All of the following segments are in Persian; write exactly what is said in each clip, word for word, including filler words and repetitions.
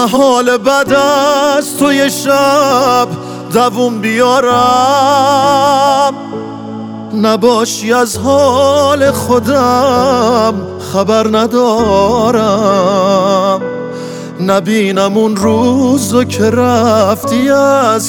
نه حال بد از تو یه شب دووم بیارم، نباشی از حال خودم خبر ندارم، نبینم اون روزو که رفتی از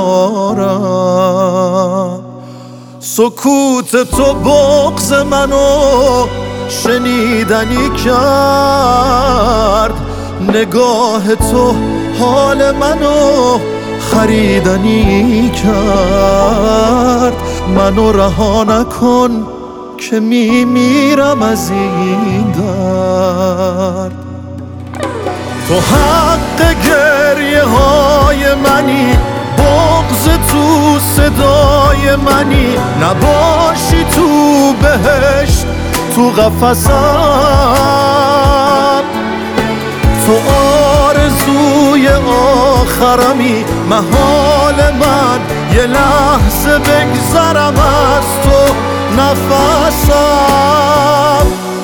کنارم. سکوت تو بغض منو شنیدنی کرد، نگاه تو حال منو خریدنی کرد. منو رها نکن که میمیرم از این درد. تو حق گریه های منی، بغض تو صدای منی، نباشی تو بهشت تو قفسم. تو آرزوی آخرمی، محال من یه لحظه بگذرم از تو نفسم.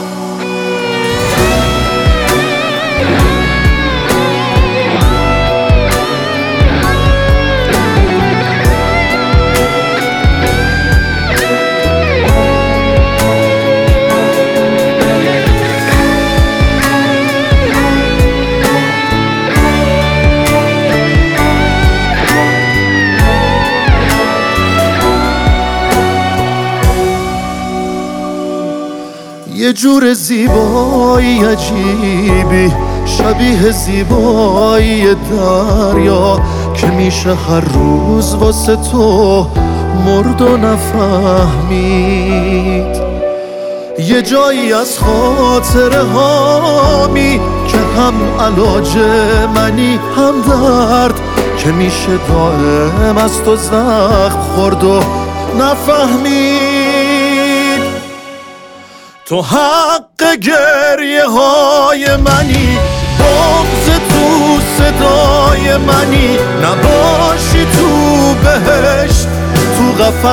یه جور زیبایی عجیبی، شبیه زیبایی دریا، که میشه هر روز واسه تو مرد و نفهمید. یه جایی از خاطره هامی که هم علاج منی هم درد، که میشه دائم از تو زخم خورد و نفهمید. تو حق گریه های منی، بغض تو صدای منی، نباشی تو بهشت تو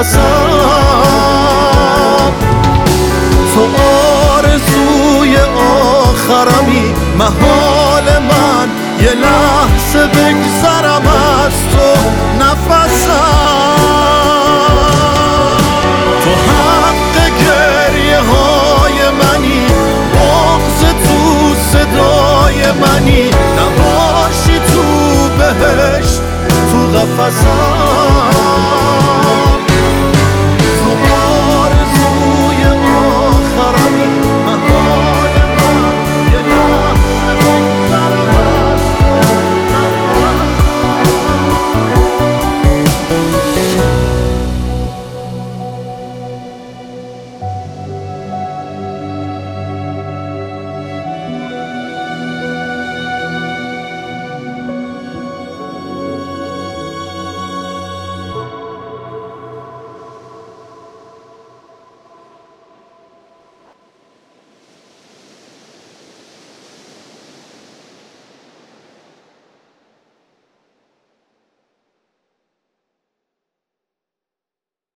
قفسم. تو آرزوی آخرمی، محال من یه لحظه بگذرم از تو نفسم. تو حق گریه های منی، بغض تو صدای منی، نباشی تو بهشت تو قفسم.